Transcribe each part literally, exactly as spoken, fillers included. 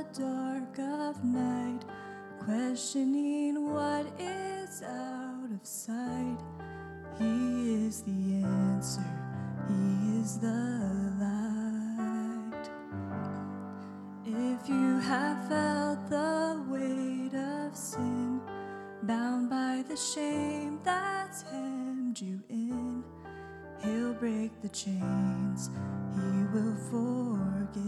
dark of night, questioning what is out of sight. He is the answer, He is the light. If you have felt the weight of sin, bound by the shame that's hemmed you in, He'll break the chains, He will forgive.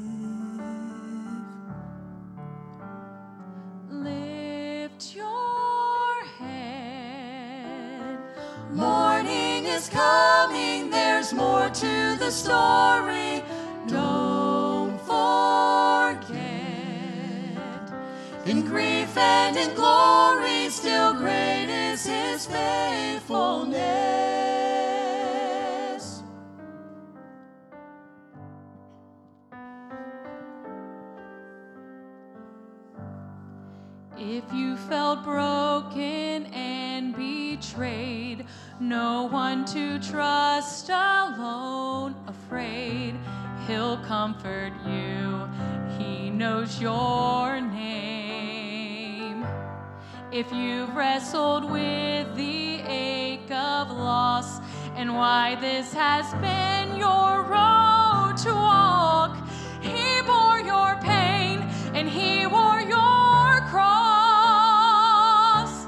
Lift your head. Morning is coming, there's more to the story. Don't forget. In grief and in glory, still great is His faithfulness. If you felt broken and betrayed, no one to trust, alone, afraid, He'll comfort you, He knows your name. If you've wrestled with the ache of loss and why this has been your road to walk, He bore your pain and He wore your cross.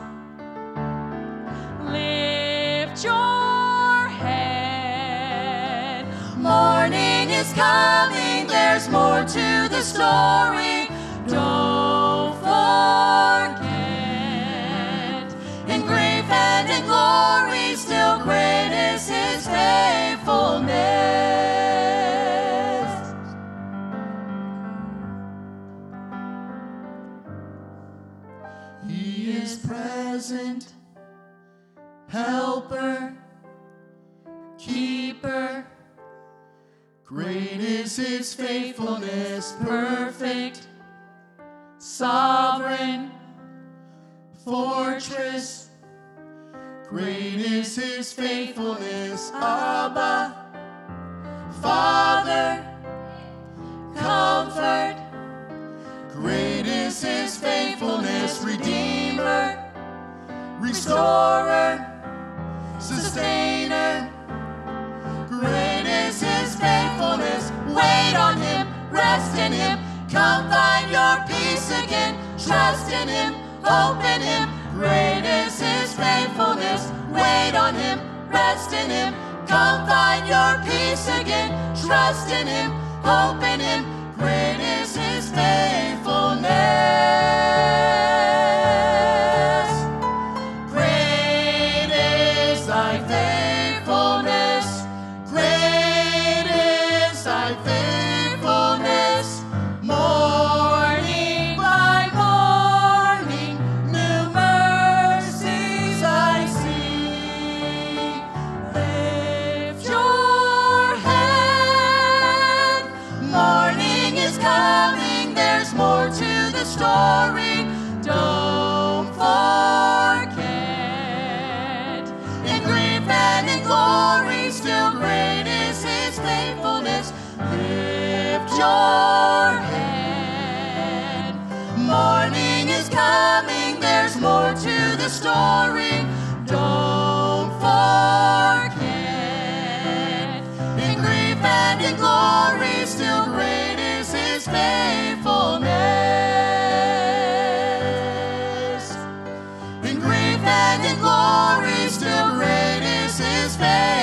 Lift your head. Morning is coming, there's more to the story. Don't forget. In grief and in glory, still great is His faithfulness. He is present, helper, keeper. Great is His faithfulness, perfect, sovereign, fortress. Great is His faithfulness, Abba, Father, comfort. Great is His faithfulness, Redeemer, Restorer, Sustainer. Great is His faithfulness. Wait on Him, rest in Him. Come find your peace again. Trust in Him, hope in Him. Great is His faithfulness. Wait on Him, rest in Him. Come find your peace again. Trust in Him, hope in Him. Great is His faithfulness. Great is thy faithfulness. Great is thy faithfulness. Morning by morning, new mercies I see. Lift your head. Morning is coming, there's more to the story. Don't forget. In grief and in glory, still great is His faithfulness. Lift your head. Morning is coming, there's more to the story. Don't forget. In grief and in glory, still great is His faithfulness. In grief and in glory, still great is His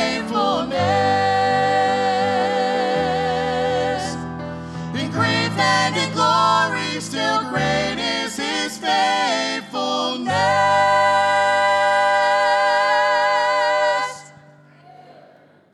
faithfulness. In grief and in glory, still great is His faithfulness.